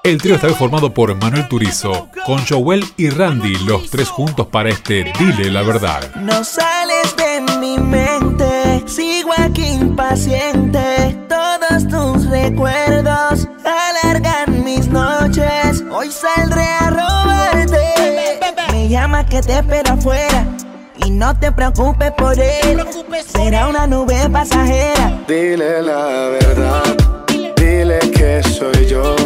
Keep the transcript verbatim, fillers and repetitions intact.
El trío está formado por Manuel Turizo, con Joel y Randy, los tres juntos para este Dile la Verdad. No sales de mi mente, sigo aquí impaciente. Todos tus recuerdos alargan mis noches. Hoy saldré a robarte. Me llama que te espero afuera y no te preocupes por él. Será una nube pasajera. Dile la verdad, dile que soy yo